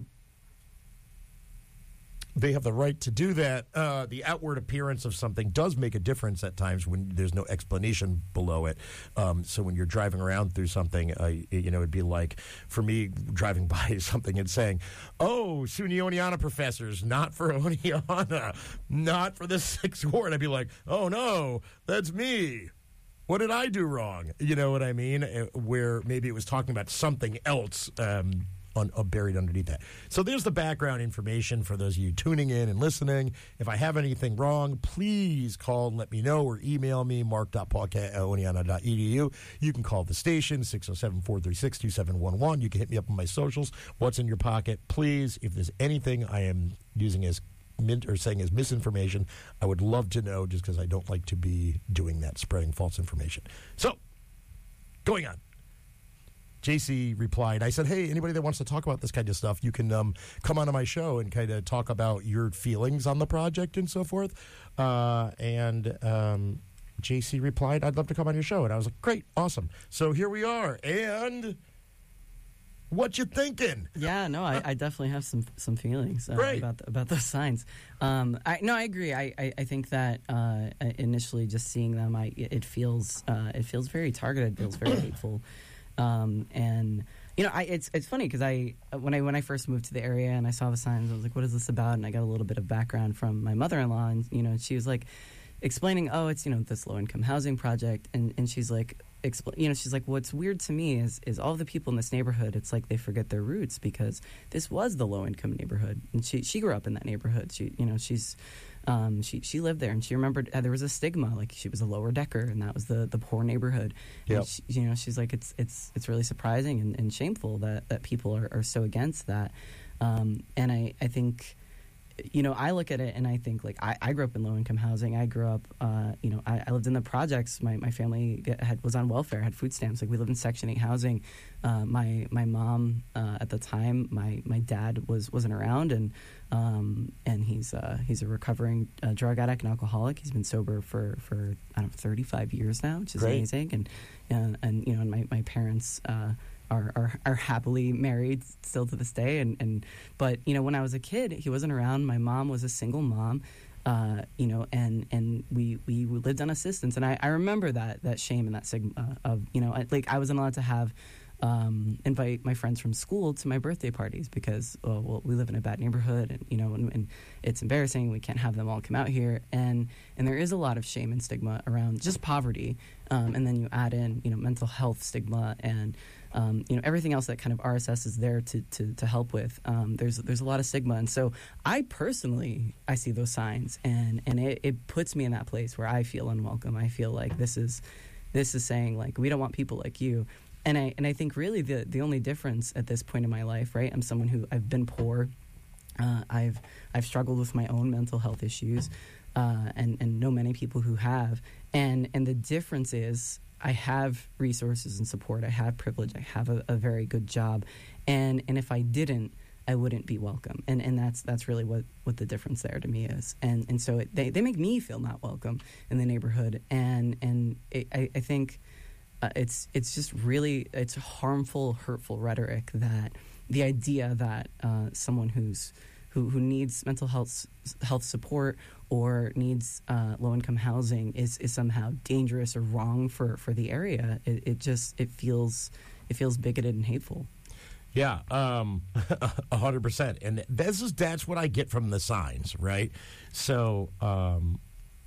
they have the right to do that, Uh, the outward appearance of something does make a difference at times when there's no explanation below it. Um, so when you're driving around through something, uh, you know, it'd be like, for me, driving by something and saying, "Oh, SUNY Oneonta professors, not for Oneonta, not for the Sixth Ward." I'd be like, "Oh, no, that's me." What did I do wrong? You know what I mean? Uh, Where maybe it was talking about something else um, on, uh, buried underneath that. So there's the background information for those of you tuning in and listening. If I have anything wrong, please call and let me know, or email me, mark dot podcast at oneonta dot e d u. You can call the station, six oh seven, four three six, two seven one one. You can hit me up on my socials. What's in your pocket? Please, if there's anything I am using as mint or saying as misinformation, I would love to know, just because I don't like to be doing that, spreading false information. So, going on. J C replied, I said, hey, anybody that wants to talk about this kind of stuff, you can um, come onto my show and kind of talk about your feelings on the project and so forth. Uh, and um, J C replied, I'd love to come on your show. And I was like, great, awesome. So here we are. And what you thinking? Yeah, no, I, I definitely have some some feelings uh, Right. about about those signs. Um, I, no, I agree. I, I, I think that uh, initially just seeing them, I it feels uh, it feels very targeted. Feels very hateful. Um, and you know, I, it's it's funny because I when I when I first moved to the area and I saw the signs, I was like, "What is this about?" And I got a little bit of background from my mother-in-law, and you know, she was like explaining, "Oh, it's you know this low-income housing project," and and she's like, expl- you know, she's like, "What's weird to me is is all the people in this neighborhood. It's like they forget their roots because this was the low-income neighborhood, and she she grew up in that neighborhood. She you know she's." Um, she she lived there, and she remembered uh, there was a stigma, like she was a lower decker, and that was the, the poor neighborhood. Yep. And she, you know, she's like, it's it's it's really surprising and, and shameful that, that people are, are so against that. Um, and I, I think, you know, I look at it and I think, like, I, I grew up in low income housing. I grew up, uh, you know, I, I lived in the projects. My my family get, had was on welfare, had food stamps. Like, we lived in Section eight housing. Uh, my my mom uh, at the time, my, my dad was wasn't around, and um, and he's uh, he's a recovering uh, drug addict and alcoholic. He's been sober for, for I don't know thirty-five years now, which is Great. amazing. And, and and you know, and my my parents. Uh, Are, are are happily married still to this day, and, and but you know when I was a kid he wasn't around. My mom was a single mom, uh, you know, and and we, we lived on assistance, and I, I remember that that shame and that stigma of you know I, like I wasn't allowed to have um, invite my friends from school to my birthday parties because oh, well we live in a bad neighborhood, and you know and, and it's embarrassing. We can't have them all come out here, and and there is a lot of shame and stigma around just poverty, um, and then you add in you know mental health stigma and. Um, you know everything else that kind of R S S is there to to, to help with. Um, there's there's a lot of stigma, and so I personally I see those signs, and and it, it puts me in that place where I feel unwelcome. I feel like this is this is saying like we don't want people like you, and I and I think really the the only difference at this point in my life, right? I'm someone who I've been poor, uh, I've I've struggled with my own mental health issues, uh, and and know many people who have, and and the difference is. I have resources and support. I have privilege. I have a, a very good job, and and if I didn't, I wouldn't be welcome. And and that's that's really what, what the difference there to me is. And and so it, they they make me feel not welcome in the neighborhood. And and it, I I think uh, it's it's just really it's harmful, hurtful rhetoric that the idea that uh, someone who's who who needs mental health health support or needs uh, low-income housing is, is somehow dangerous or wrong for, for the area. It, it just it feels it feels bigoted and hateful. Yeah, um, a hundred percent. And this is that's what I get from the signs, right? So um,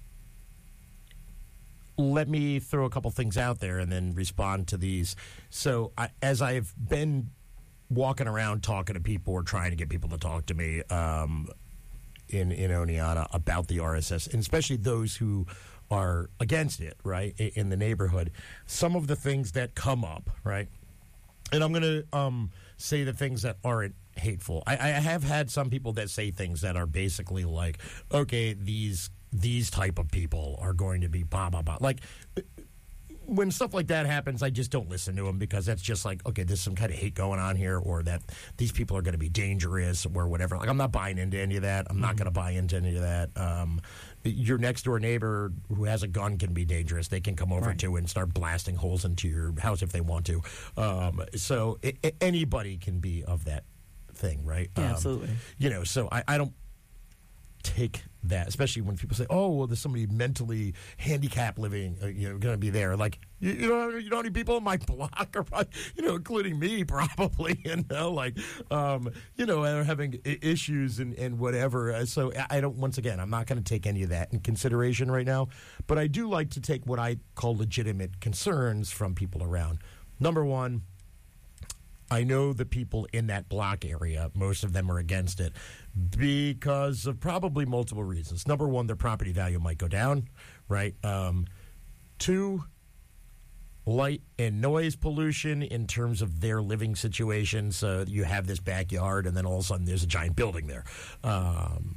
let me throw a couple things out there and then respond to these. So I, as I've been walking around talking to people or trying to get people to talk to me. Um, in, in Oneonta about the R S S, and especially those who are against it, right, in the neighborhood. Some of the things that come up, right, and I'm going to um, say the things that aren't hateful. I, I have had some people that say things that are basically like, okay, these these type of people are going to be blah, blah, blah. Like, when stuff like that happens, I just don't listen to them because that's just like, okay, there's some kind of hate going on here, or that these people are going to be dangerous or whatever. Like, I'm not buying into any of that. I'm mm-hmm. not going to buy into any of that. Um, your next door neighbor who has a gun can be dangerous. They can come over right. to and start blasting holes into your house if they want to. Um, so it, it, anybody can be of that thing, right? Yeah, um, absolutely. You know, so I, I don't take that, especially when people say, "Oh, well, there's somebody mentally handicapped living, uh, you know, going to be there." Like, you, you know, you know how many people in my block are, probably, you know, including me, probably, you know, like, um, you know, are having I- issues and, and whatever. Uh, So I I don't. Once again, I'm not going to take any of that in consideration right now. But I do like to take what I call legitimate concerns from people around. Number one, I know the people in that block area, most of them are against it because of probably multiple reasons. Number one, their property value might go down, right? Um, two, light and noise pollution in terms of their living situation. So you have this backyard and then all of a sudden there's a giant building there. Um,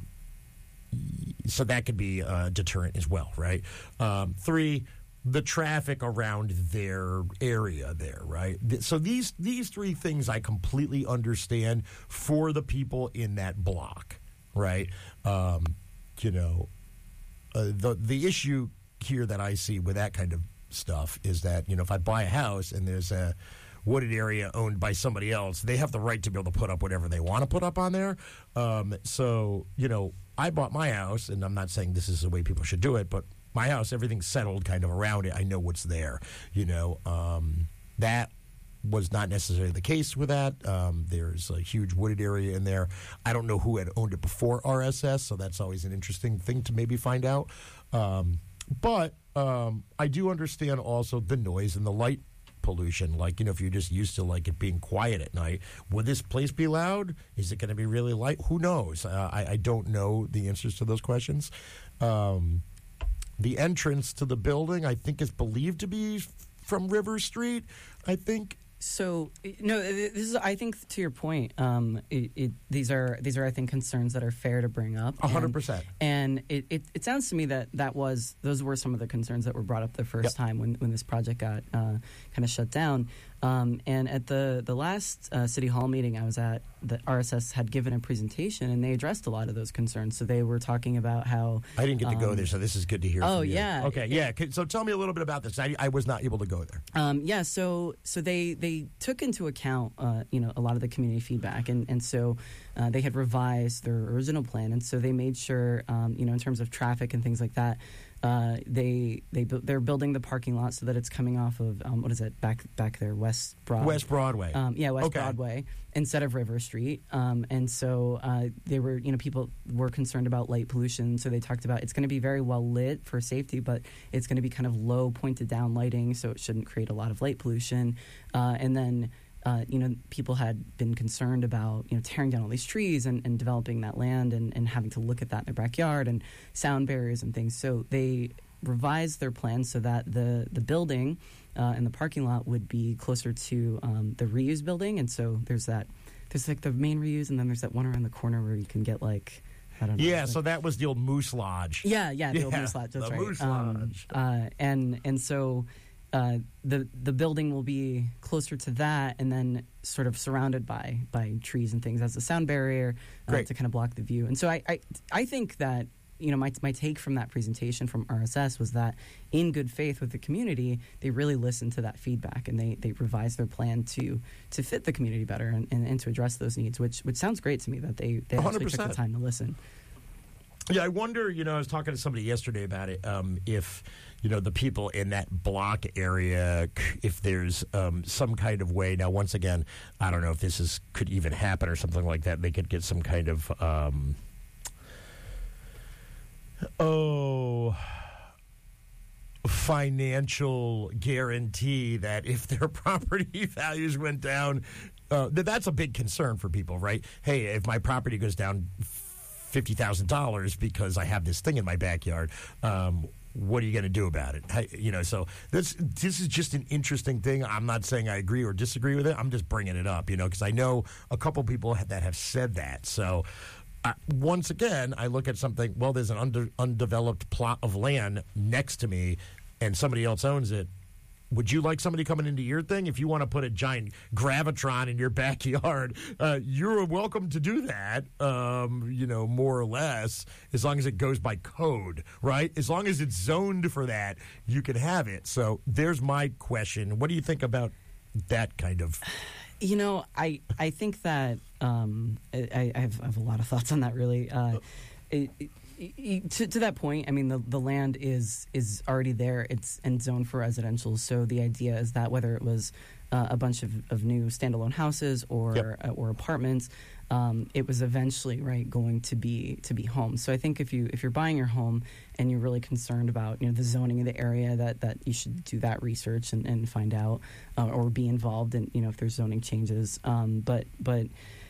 so that could be a deterrent as well, right? Um, three, the traffic around their area there, right? So these these three things I completely understand for the people in that block, right? Um, you know, uh, the the issue here that I see with that kind of stuff is that, you know, if I buy a house and there's a wooded area owned by somebody else, they have the right to be able to put up whatever they want to put up on there. Um, so, you know, I bought my house, and I'm not saying this is the way people should do it, but my house, everything's settled kind of around it. I know what's there, you know. Um, that was not necessarily the case with that. Um, there's a huge wooded area in there. I don't know who had owned it before R S S, so that's always an interesting thing to maybe find out. Um, but um, I do understand also the noise and the light pollution. Like, you know, if you're just used to, like, it being quiet at night, would this place be loud? Is it going to be really light? Who knows? Uh, I, I don't know the answers to those questions. Um The entrance to the building, I think, is believed to be from River Street, I think. So no, this is. I think to your point, um, it, it, these are these are I think concerns that are fair to bring up. A hundred percent. And it, it, it sounds to me that that was those were some of the concerns that were brought up the first Yep. time when, when this project got uh, kind of shut down. Um, and at the the last uh, city hall meeting I was at, the R S S had given a presentation and they addressed a lot of those concerns. So they were talking about how I didn't get to um, go there, so this is good to hear. Oh from you. yeah. Okay. Yeah. So tell me a little bit about this. I, I was not able to go there. Um, yeah, so so they they took into account uh, you know a lot of the community feedback, and and so uh, they had revised their original plan, and so they made sure um, you know in terms of traffic and things like that. Uh, they they bu- they're building the parking lot so that it's coming off of um, what is it back back there West Broad West Broadway. um, yeah West Okay. Broadway instead of River Street, um, and so uh, they were you know people were concerned about light pollution, so they talked about it's going to be very well lit for safety, but it's going to be kind of low pointed down lighting, so it shouldn't create a lot of light pollution, uh, and then. Uh, you know, people had been concerned about, you know, tearing down all these trees and, and developing that land and, and having to look at that in their backyard and sound barriers and things. So they revised their plans so that the, the building uh, and the parking lot would be closer to um, the reuse building. And so there's that, there's like the main reuse, and then there's that one around the corner where you can get like, I don't know. Yeah, like, so that was the old Moose Lodge. Yeah, yeah, the old Yeah, Moose Lodge, that's the right. Moose Um, Lodge. uh, and, and so... Uh, the the building will be closer to that, and then sort of surrounded by by trees and things as a sound barrier uh, Great. to kind of block the view. And so I, I I think that you know my my take from that presentation from R S S was that in good faith with the community, they really listened to that feedback and they, they revised their plan to to fit the community better and, and, and to address those needs, which which sounds great to me that they they actually took the one hundred percent. time to listen. Yeah, I wonder, you know, I was talking to somebody yesterday about it, um, if, you know, the people in that block area, if there's um, some kind of way. Now, once again, I don't know if this is could even happen or something like that. They could get some kind of, um, oh, financial guarantee that if their property values went down, uh, that that's a big concern for people, right? Hey, if my property goes down fifty thousand dollars because I have this thing in my backyard, um, what are you going to do about it? How, you know, so this this is just an interesting thing. I'm not saying I agree or disagree with it. I'm just bringing it up, you know, because I know a couple people that have said that. So uh, once again, I look at something, well, there's an under, undeveloped plot of land next to me and somebody else owns it. Would you like somebody coming into your thing? If you want to put a giant Gravitron in your backyard, uh, you're welcome to do that, um, you know, more or less, as long as it goes by code, right? As long as it's zoned for that, you can have it. So there's my question. What do you think about that kind of... You know, I, I think that um, I, I, have, I have a lot of thoughts on that, really. Uh, it, it, to, to that point, I mean, the, the land is is already there. It's and zoned for residential. So the idea is that whether it was uh, a bunch of, of new standalone houses or Yep. uh, or apartments, um, it was eventually right going to be to be homes. So I think if you if you're buying your home and you're really concerned about you know the zoning of the area, that, that you should do that research and, and find out uh, or be involved in you know if there's zoning changes. Um, but but.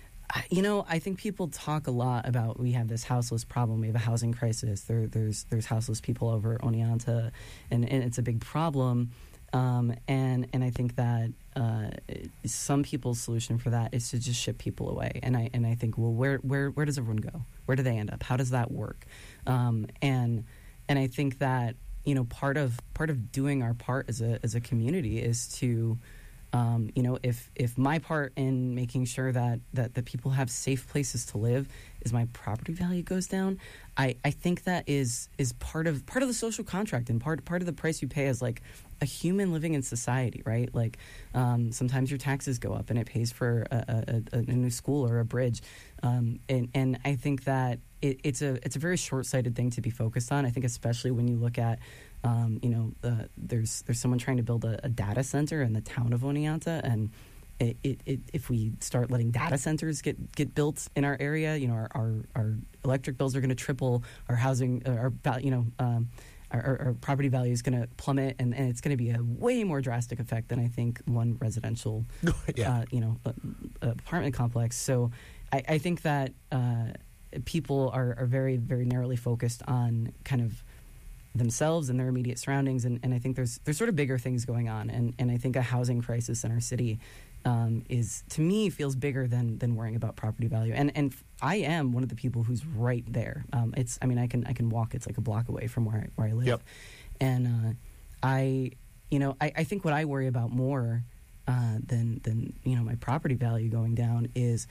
You know, I think people talk a lot about we have this houseless problem. We have a housing crisis. There, there's there's houseless people over Oneonta, and, and it's a big problem. Um, and and I think that uh, some people's solution for that is to just ship people away. And I and I think, well, where where where does everyone go? Where do they end up? How does that work? Um, and and I think that you know part of part of doing our part as a as a community is to. Um, you know, if, if my part in making sure that, that the people have safe places to live is my property value goes down, I, I think that is is part of part of the social contract and part part of the price you pay as like a human living in society, right? Like um, sometimes your taxes go up and it pays for a, a, a new school or a bridge, um, and and I think that it, it's a it's a very short-sighted thing to be focused on. I think especially when you look at Um, you know, uh, there's there's someone trying to build a, a data center in the town of Oneonta, and it, it, it, if we start letting data centers get, get built in our area, you know, our our, our electric bills are going to triple, our housing, uh, our you know, um, our, our property value is going to plummet, and, and it's going to be a way more drastic effect than I think one residential, yeah. uh, you know, uh, apartment complex. So I, I think that uh, people are, are very very narrowly focused on kind of themselves and their immediate surroundings, and, and I think there's there's sort of bigger things going on, and, and I think a housing crisis in our city um, is, to me, feels bigger than than worrying about property value. And and I am one of the people who's right there. Um, it's I mean I can I can walk. It's like a block away from where I, where I live, Yep. and uh, I you know I, I think what I worry about more uh, than than you know my property value going down is.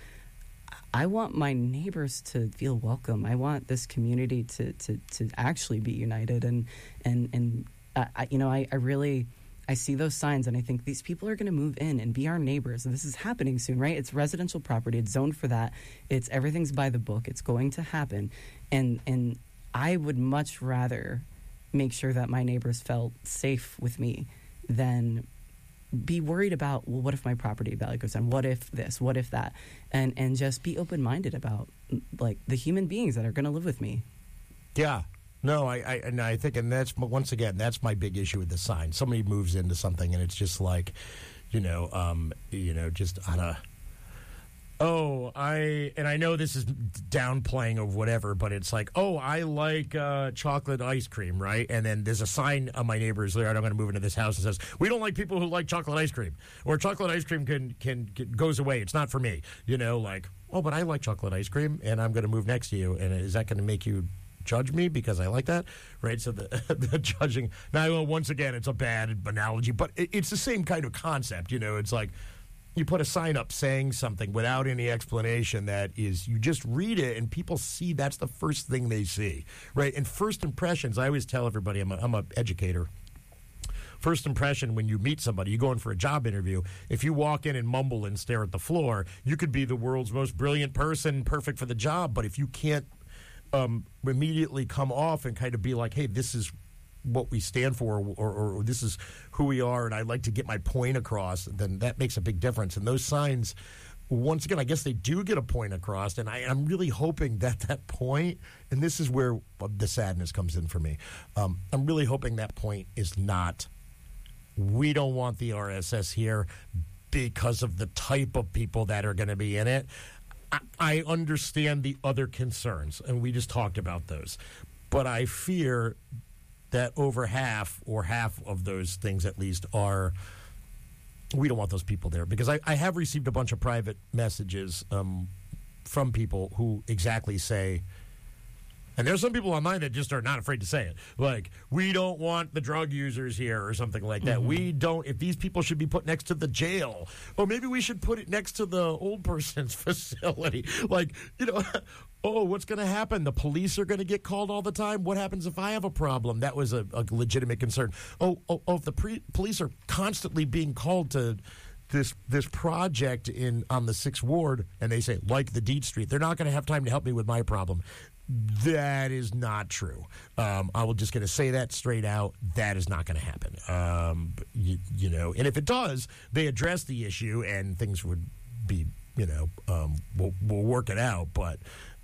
I want my neighbors to feel welcome. I want this community to, to, to actually be united, and and and uh, I, you know I, I really I see those signs, and I think these people are going to move in and be our neighbors. And this is happening soon, right? It's residential property. It's zoned for that. It's everything's by the book. It's going to happen, and and I would much rather make sure that my neighbors felt safe with me than be worried about, well, what if my property value goes down? What if this? What if that? And and just be open-minded about, like, the human beings that are going to live with me. Yeah. No, I, I and I think, and that's, once again, that's my big issue with the sign. Somebody moves into something, and it's just like, you know, um, you know, just on a, oh, I, and I know this is downplaying of whatever, but it's like, oh, I like uh, chocolate ice cream, right? And then there's a sign on my neighbor's there, I'm going to move into this house, that says, we don't like people who like chocolate ice cream. Or chocolate ice cream can, can, can goes away. It's not for me. You know, like, oh, but I like chocolate ice cream, and I'm going to move next to you. And is that going to make you judge me because I like that? Right? So the, the judging. Now, once again, it's a bad analogy, but it, it's the same kind of concept. You know, it's like, you put a sign up saying something without any explanation that is, you just read it and people see that's the first thing they see, right? And first impressions, I always tell everybody, I'm a, I'm an educator. First impression when you meet somebody, you go in for a job interview, if you walk in and mumble and stare at the floor, you could be the world's most brilliant person, perfect for the job, but if you can't um, immediately come off and kind of be like, hey, this is what we stand for, or, or, or this is who we are, and I'd like to get my point across, then that makes a big difference. And those signs, once again, I guess they do get a point across, and I, I'm really hoping that that point, and this is where the sadness comes in for me, um, I'm really hoping that point is not, we don't want the R S S here because of the type of people that are going to be in it. I, I understand the other concerns, and we just talked about those, but I fear that over half or half of those things at least are, we don't want those people there. Because I, I have received a bunch of private messages um, from people who exactly say, and there's some people online that just are not afraid to say it, like, we don't want the drug users here or something like that. Mm-hmm. We don't, if these people should be put next to the jail, or maybe we should put it next to the old person's facility. Like, you know, oh, what's going to happen? The police are going to get called all the time? What happens if I have a problem? That was a, a legitimate concern. Oh, oh, oh if the pre- police are constantly being called to this this project in on the sixth Ward, and they say, like the Deed Street, they're not going to have time to help me with my problem. That is not true. Um, I will just going to say that straight out. That is not going to happen. Um, you, you know, and if it does, they address the issue and things would be, you know, um, we'll, we'll work it out. But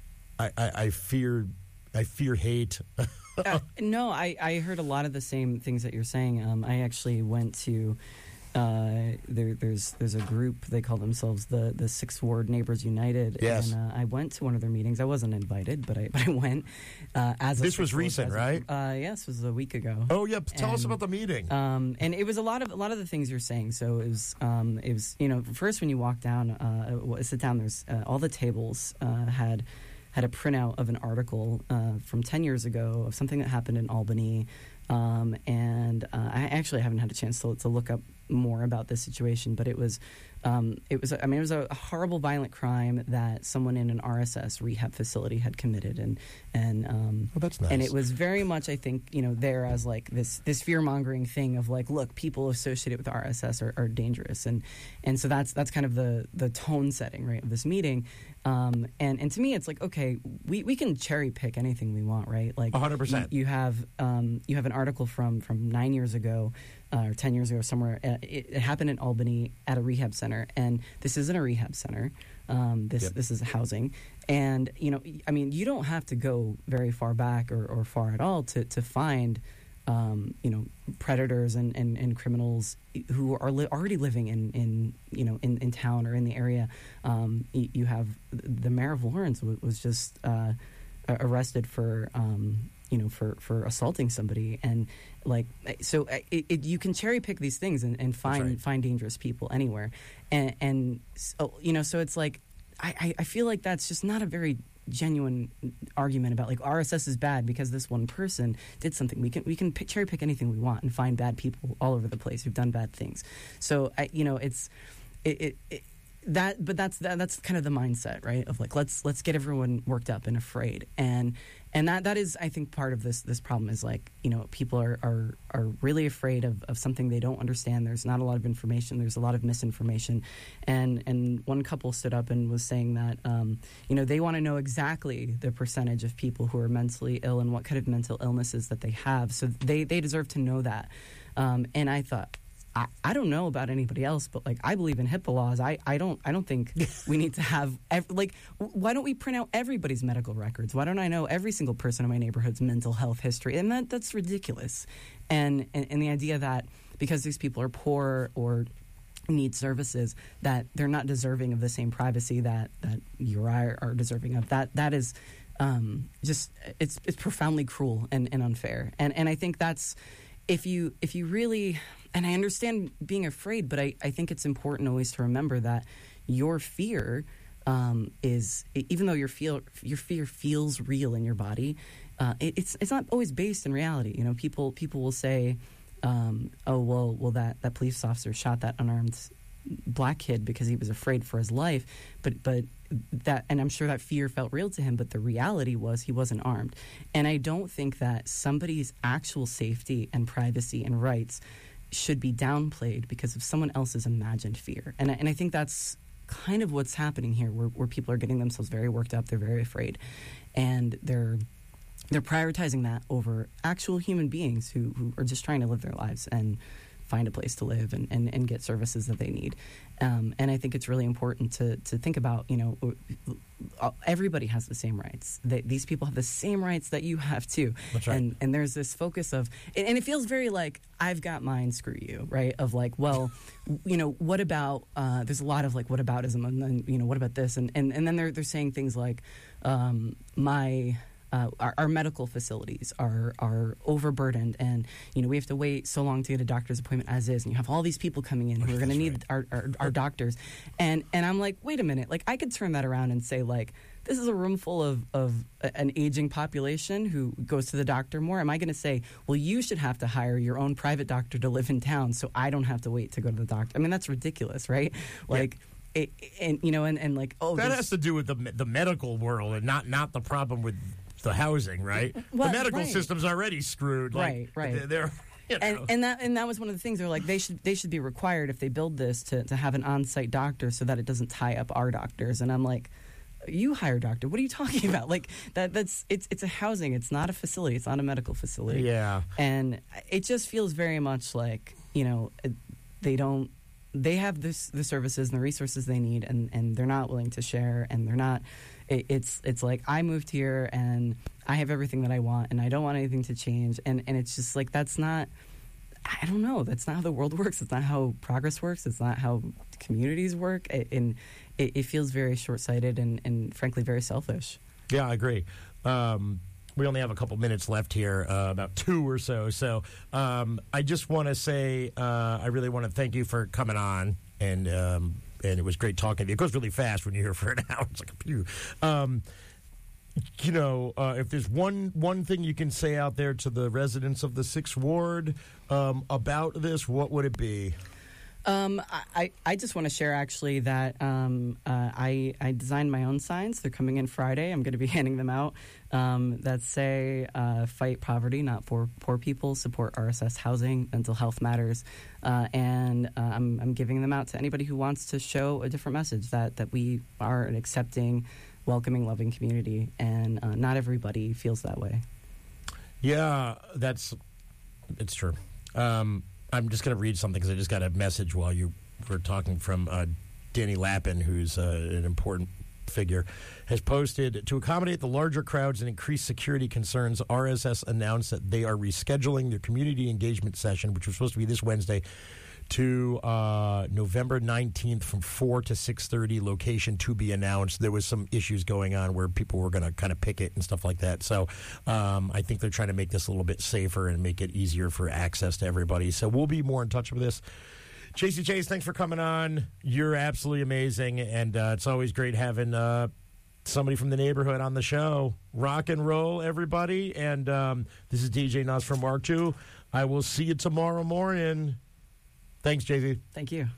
I, I, I fear, I fear hate. uh, no, I, I heard a lot of the same things that you're saying. Um, I actually went to. Uh, there, there's there's a group, they call themselves the the Sixth Ward Neighbors United. Yes. And uh, I went to one of their meetings. I wasn't invited, but I but I went. Uh, as a This was Sixth Ward recent, president. right? Uh, yes, it was a week ago. Oh yeah, tell us And, about the meeting. Um, and it was a lot of a lot of the things you're saying. So it was um, it was you know first when you walk down, uh, sit down. There's uh, all the tables uh, had. had a printout of an article uh, from ten years ago of something that happened in Albany. Um, and uh, I actually haven't had a chance to, to look up more about this situation, but it was, um, it was, I mean, it was a horrible, violent crime that someone in an R S S rehab facility had committed, and and um, oh, that's nice. And it was very much, I think, you know, there as like this this fear mongering thing of like, look, people associated with R S S are, are dangerous, and and so that's that's kind of the the tone setting, right, of this meeting. Um, and, and to me, it's like, okay, we, we can cherry pick anything we want, right? Like one hundred percent. You, you have um, you have an article from, from nine years ago uh, or ten years ago somewhere. Uh, it, it happened in Albany at a rehab center, and this isn't a rehab center. Um, this Yep. this is housing, and you know, I mean, you don't have to go very far back or, or far at all to to find. Um, you know, predators and, and, and criminals who are li- already living in, in you know in, in town or in the area. Um, you, you have the mayor of Lawrence w- was just uh, arrested for um, you know for, for assaulting somebody, and like so it, it, you can cherry pick these things and, and find right. find dangerous people anywhere, and, and so, you know so it's like I, I feel like that's just not a very genuine argument about like R S S is bad because this one person did something. We can we can pick, cherry pick anything we want and find bad people all over the place who've done bad things. So I, you know, it's it, it, it that, but that's that, that's kind of the mindset, right? Of like let's let's get everyone worked up and afraid, and and that that is I think part of this this problem is like you know people are are, are really afraid of, of something they don't understand. There's not a lot of information. There's a lot of misinformation, and and one couple stood up and was saying that um, you know they want to know exactly the percentage of people who are mentally ill and what kind of mental illnesses that they have. So they they deserve to know that. Um, and I thought. I, I don't know about anybody else, but like I believe in HIPAA laws. I, I don't I don't think we need to have ev- like w- why don't we print out everybody's medical records? Why don't I know every single person in my neighborhood's mental health history? And that that's ridiculous. And and, and the idea that because these people are poor or need services that they're not deserving of the same privacy that that you or I are, are deserving of. That that is um, just it's it's profoundly cruel and, and unfair. And and I think that's if you if you really. And I understand being afraid, but I, I think it's important always to remember that your fear um, is, even though your feel your fear feels real in your body, uh, it, it's it's not always based in reality. You know, people people will say, um, "Oh, well, well, that, that police officer shot that unarmed black kid because he was afraid for his life," but but that, and I'm sure that fear felt real to him. But the reality was he wasn't armed, and I don't think that somebody's actual safety and privacy and rights should be downplayed because of someone else's imagined fear. And I, and I think that's kind of what's happening here, where, where people are getting themselves very worked up, they're very afraid, and they're they're prioritizing that over actual human beings who, who are just trying to live their lives and find a place to live and, and, and get services that they need. Um, and I think it's really important to, to think about, you know, everybody has the same rights. They, these people have the same rights that you have too. That's right. And and there's this focus of, and, and it feels very like, I've got mine, screw you, right? Of like, well, you know, what about, uh, there's a lot of like, what aboutism, and then, you know, what about this? And, and, and then they're, they're saying things like, um, my... Uh, our, our medical facilities are are overburdened, and you know we have to wait so long to get a doctor's appointment as is, and you have all these people coming in who are going to need right. our, our our doctors, and and I'm like, wait a minute, like I could turn that around and say like, this is a room full of of an aging population who goes to the doctor more. Am I going to say, well, you should have to hire your own private doctor to live in town so I don't have to wait to go to the doctor? I mean, that's ridiculous, right? Like. Yeah. It, and you know, and, and like, oh, that has to do with the the medical world and not not the problem with the housing, right? Well, the medical right. system's already screwed. Like, right, right. They're, they're you know. and, and that and that was one of the things. They're like, they should they should be required if they build this to, to have an on-site doctor so that it doesn't tie up our doctors. And I'm like, you hire a doctor. What are you talking about? Like that that's it's it's a housing. It's not a facility. It's not a medical facility. Yeah. And it just feels very much like, you know, they don't they have this the services and the resources they need, and, and they're not willing to share, and they're not it, it's it's like I moved here and I have everything that I want and I don't want anything to change, and, and it's just like that's not I don't know. That's not how the world works. It's not how progress works. It's not how communities work. It, and it, it feels very short-sighted and, and, frankly, very selfish. Yeah, I agree. Um, we only have a couple minutes left here, uh, about two or so. So um, I just want to say uh, I really want to thank you for coming on, and um, and it was great talking to you. It goes really fast when you're here for an hour. It's like a pew. Um, You know, uh, if there's one one thing you can say out there to the residents of the Sixth Ward um, about this, what would it be? Um, I, I just want to share, actually, that um, uh, I, I designed my own signs. They're coming in Friday. I'm going to be handing them out um, that say, uh, fight poverty, not for poor people, support R S S housing, mental health matters. Uh, and uh, I'm, I'm giving them out to anybody who wants to show a different message, that, that we are an accepting, welcoming, loving community, and uh, not everybody feels that way. Yeah, that's it's true. Um, I'm just going to read something because I just got a message while you were talking from uh, Danny Lappin, who's uh, an important figure, has posted, to accommodate the larger crowds and increase security concerns, R S S announced that they are rescheduling their community engagement session, which was supposed to be this Wednesday, to uh, November nineteenth from four to six thirty, location to be announced. There was some issues going on where people were going to kind of picket and stuff like that. So um, I think they're trying to make this a little bit safer and make it easier for access to everybody. So we'll be more in touch with this. J C Chase, thanks for coming on. You're absolutely amazing, and uh, it's always great having uh, somebody from the neighborhood on the show. Rock and roll, everybody. And um, this is D J Nas from Mark two. I will see you tomorrow morning. Thanks, J V. Thank you.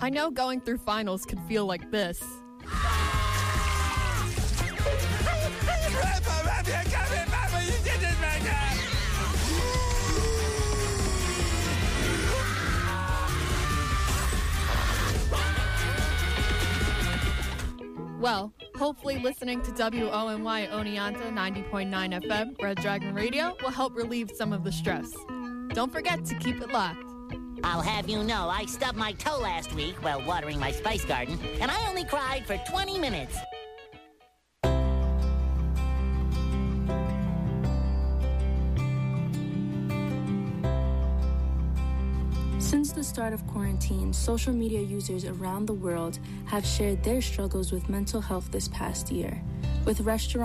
I know going through finals could feel like this. Well, hopefully listening to W O N Y Oneonta ninety point nine F M, Red Dragon Radio, will help relieve some of the stress. Don't forget to keep it locked. I'll have you know I stubbed my toe last week while watering my spice garden, and I only cried for twenty minutes. Since the start of quarantine, social media users around the world have shared their struggles with mental health this past year, with restaurants